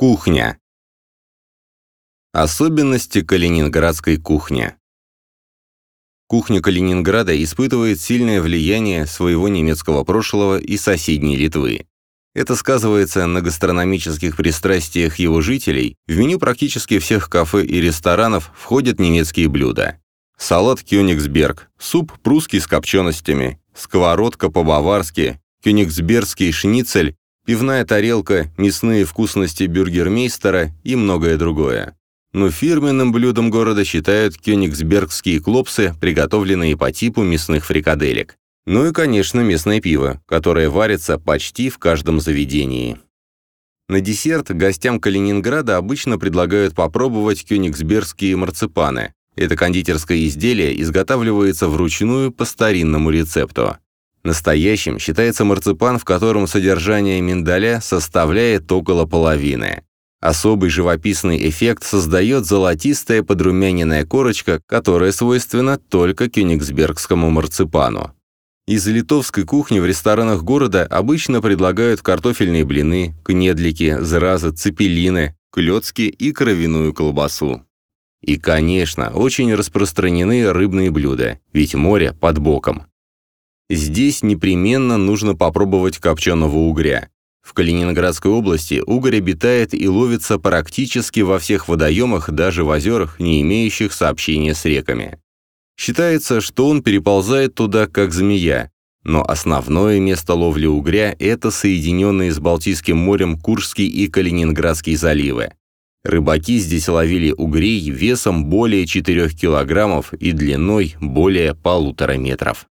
Кухня. Особенности калининградской кухни. Кухня Калининграда испытывает сильное влияние своего немецкого прошлого и соседней Литвы. Это сказывается на гастрономических пристрастиях его жителей. В меню практически всех кафе и ресторанов входят немецкие блюда. Салат «Кёнигсберг», суп прусский с копченостями, сковородка по-баварски, кёнигсбергский шницель, пивная тарелка, мясные вкусности бюргермейстера и многое другое. Но фирменным блюдом города считают кёнигсбергские клопсы, приготовленные по типу мясных фрикаделек. Ну и, конечно, местное пиво, которое варится почти в каждом заведении. На десерт гостям Калининграда обычно предлагают попробовать кёнигсбергские марципаны. Это кондитерское изделие изготавливается вручную по старинному рецепту. Настоящим считается марципан, в котором содержание миндаля составляет около половины. Особый живописный эффект создает золотистая подрумяненная корочка, которая свойственна только кёнигсбергскому марципану. Из литовской кухни в ресторанах города обычно предлагают картофельные блины, кнедлики, зразы, цепелины, клёцки и кровяную колбасу. И, конечно, очень распространены рыбные блюда, ведь море под боком. Здесь непременно нужно попробовать копченого угря. В Калининградской области угорь обитает и ловится практически во всех водоемах, даже в озерах, не имеющих сообщения с реками. Считается, что он переползает туда, как змея, но основное место ловли угря – это соединенные с Балтийским морем Куршский и Калининградский заливы. Рыбаки здесь ловили угрей весом более 4 килограммов и длиной более 1,5 метра.